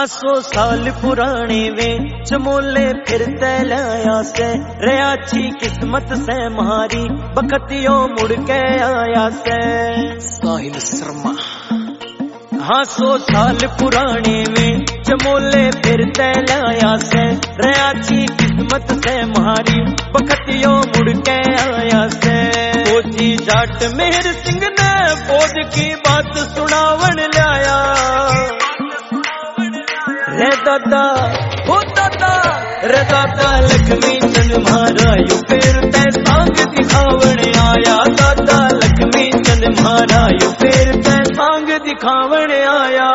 100 साल पुराने वे चमोले फिर लाया से रयाची किस्मत से मारी बखतियों मुड़ के आया से साहिल शर्मा। 100 साल पुराने में चमोले फिर लाया से रयाची किस्मत से मारी बखतियों मुड़ के आया से। फौजी जाट मेहर सिंह ने फौज की बात सुनावन लाया रे दादा हो दादा रे दादा लक्ष्मी चंद महाराज फिर ते सांग दिखावण आया। दादा लक्ष्मी चंद महाराज फिर ते सांग दिखावण आया।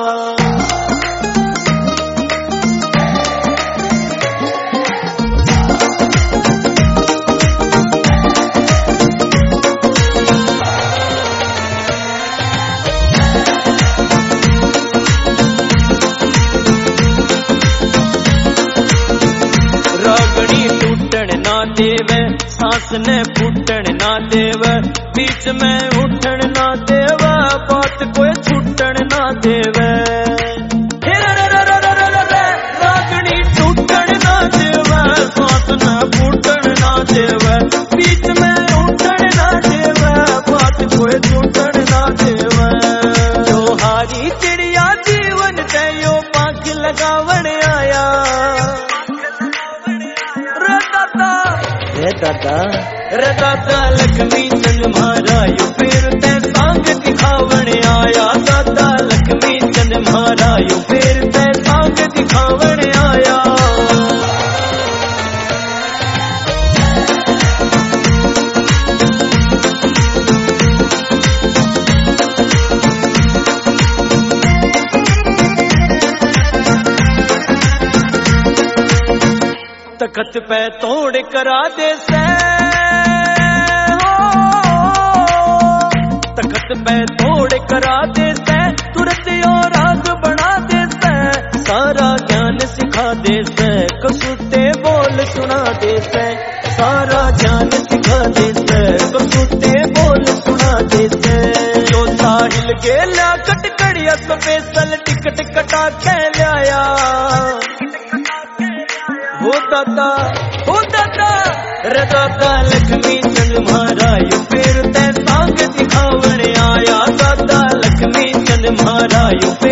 देवे सांस ने फूटन ना देव बीच में उठन ना देव बात कोई छूटन ना देवे। रागनी टूटन ना देव सांस ने फूटन ना देव बीच में उठन ना देव बात कोई छूटन ना देव। जो हारी चिड़िया जीवन से यो पाख लगावण आया रे दादा लक्ष्मी चंद महाराज फिर ते सांग दिखावण आया। दादा लक्ष्मी चंद महाराज फिर ते सांग दिखावण आया। तखत पे तोड़ करा दे से तखत पे तोड़ करा दे से तुरंत और राग बना दे से सारा ज्ञान सिखा दे से कसूते बोल सुना दे से सारा ज्ञान सिखा दे से कसूते बोल सुना दे से। जो साहिल के ला कटकड़िया स्पेशल टिकट कटा के लाया हो दादा रे दादा लक्ष्मी चंद महाराज फिर ते सांग दिखावण आया। दादा लक्ष्मी चंद महाराज